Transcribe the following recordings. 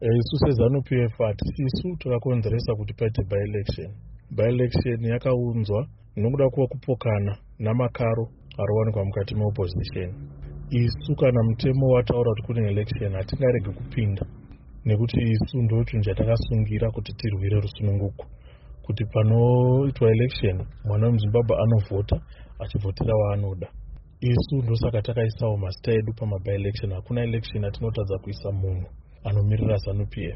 Isu seZANU-PF hatisisu takakonzeresa kuti paite by-election. By-election yakaunzwa nokuda kwekupokana namakaro anowanikwa mukati meopposition. Isu kana mutemo wataura kuti kune election hatingarege kupinda, nekuti isu ndotunhu chatakasungira kuti tirwire rusununguko, kuti panoitwa election mwana wemuZimbabwe anovhota achivhotera waanoda. Isu ndosaka takaisawo mazita edu pamaby-election. Hakuna election atinotadza kuisa munhu anomirira ZANU-PF.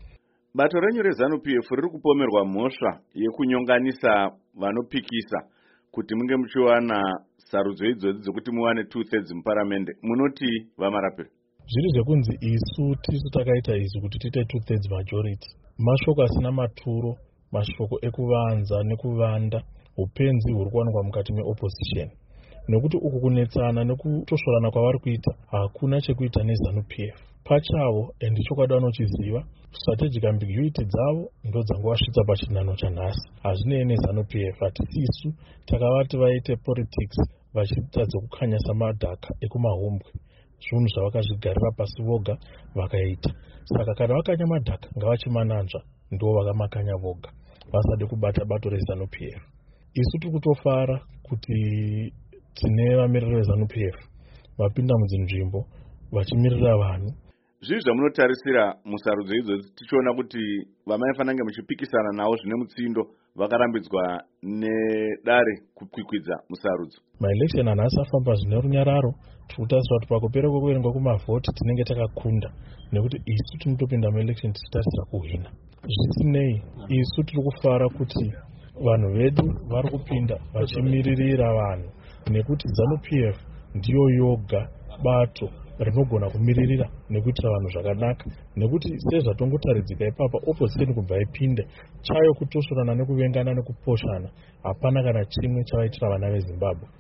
Bato renyu reZANU-PF riri kupomerwa mhosva yekunyonganisa vanopikisa kuti munge muchiwana sarudzo idzodzi dzokuti muwane 2/3 muparamende. Munoti vamarapiri? Zviri zvekunzi isu tisu takaita izvi kuti tiite 2/3 majority. Mashoko asina maturo, mashoko ekuvanza nekuvanda upenzi huri kuwanikwa mukati meopposition. Nekuti uku kunetsana nekutosvorana kwavari kuita hakuna chekuita neZANU-PF pachavo, endi chokwadi vanochiziva. Strategic ambiguity dzavo ndo dzangosvitsa pachinano chanhasi. Hazvinei neZANU-PF, hatisisu takavati vaite politics vachitadza kukanyasa madhaka ekumahombwe, zvinhu zvavakazvigarira pasi voga vakaita. Saka kana vakanya madhaka ngavachimananzva, ndo vakamakanya voga, vasade kubata bato reZANU-PF. Isu tiri kutofara kuti tine vamiriri veZANU-PF vapinda mudzinzvimbo vachimirira vanhu. Zvizvi zvamunotarisira musarudzo idzodzi tichiona kuti vamaifanange muchipikisana navo zvine mutsindo vakarambidzwa nedare kukwikwidza musarudzo? Maelection hanhasi afamba zvine runyararo. Tiri kutarisira kuti pakupera kwekuverengwa kumavhoti tinenge takakunda, nekuti isu tinotopinda muelection tichitarisira kuhwina. Zvisinei, isu tiri kufara kuti vanhu vedu vari kupinda vachimiririra vanhu, nekuti ZANU-PF ndiyo yoga bato rinogona kumiririra nekuitira vanhu zvakanaka, nekuti sezvatongotaridzika ipapa opposition kubva ipinde chayo kutosvorana nekuvengana nekuposhana, hapana kana chimwe chavaitira vana veZimbabwe.